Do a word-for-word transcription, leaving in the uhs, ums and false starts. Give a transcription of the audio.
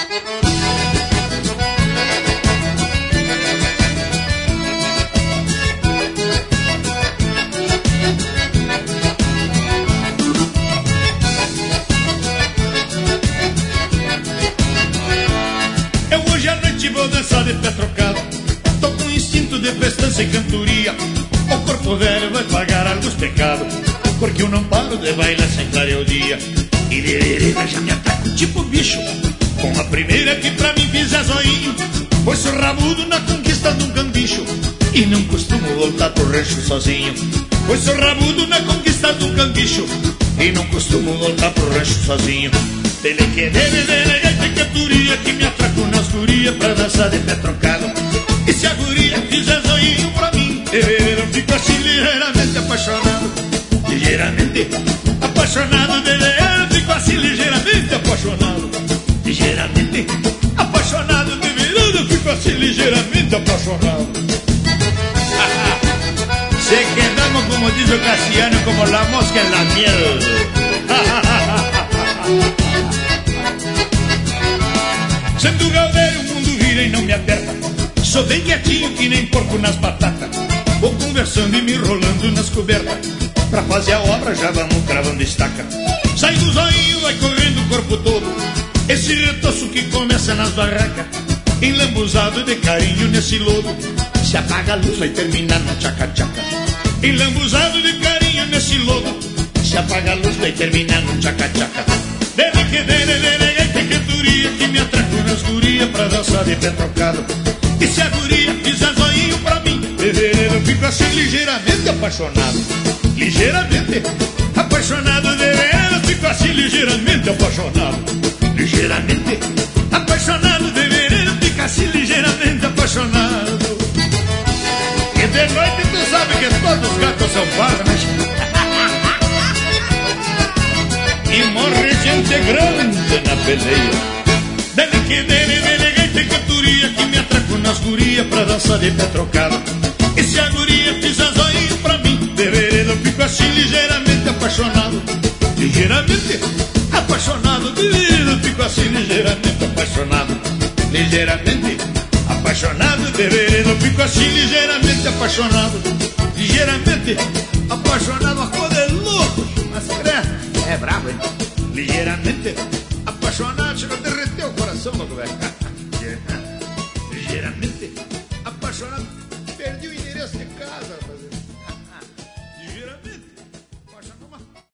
Vou dançar de pé trocado, tô com instinto de festança e cantoria. O corpo velho vai pagar alguns pecados, porque eu não paro de bailar sem clarear o dia. E de vereda já me ataco tipo bicho, com a primeira que pra mim fiz a zoinho. Pois sou rabudo na conquista de um cambicho, e não costumo voltar pro rancho sozinho. Pois sou rabudo na conquista de um cambicho, e não costumo voltar pro rancho sozinho. Dele que dele, dele, dele, cantoria, que me atraco nas gurias pra dançar de pé trocado. E se a guria fizer zoinho pra mim, eu fico assim ligeiramente apaixonado. Ligeiramente apaixonado dele, eu fico assim ligeiramente apaixonado. Ligeiramente apaixonado de virado, eu fico assim ligeiramente apaixonado. Se quedamos, como diz o Cassiano, como la mosca en la miel. Sendo galdeiro, o mundo vira e não me aperta. Sou bem quietinho que nem porco nas batatas. Vou conversando e me enrolando nas cobertas. Pra fazer a obra já vamos cravando estaca. Sai do zoinho, vai correndo o corpo todo. Esse retoço que começa nas barracas, enlambuzado de carinho nesse lodo. Se apaga a luz vai terminar no tchaca-tchaca. Enlambuzado de carinho nesse lodo. Se apaga a luz vai terminar no tchaca-tchaca. Dele que dele, dele, gaita cantoria, que me atraco nas gurias pra dançar de pé trocado. E se a guria fizer zoinho pra mim, eu fico assim ligeiramente apaixonado. Ligeiramente apaixonado de ver, eu fico assim ligeiramente apaixonado. Ligeiramente apaixonado de ver, eu fico assim ligeiramente apaixonado. E de noite tu sabe que todos os gatos são pardos. E morre gente grande na peleia. Dele que dele, dele, gaita e cantoria, que me atraco nas gurias pra dançar de pé trocado. E se a guria fizer zoinho pra mim, de vereda eu fico assim ligeiramente apaixonado. Ligeiramente apaixonado, de vereda eu fico assim ligeiramente apaixonado. Ligeiramente apaixonado, de vereda eu fico assim ligeiramente apaixonado. Ligeiramente apaixonado, a coisa é louco, mas credo. É brabo, hein? Ligeiramente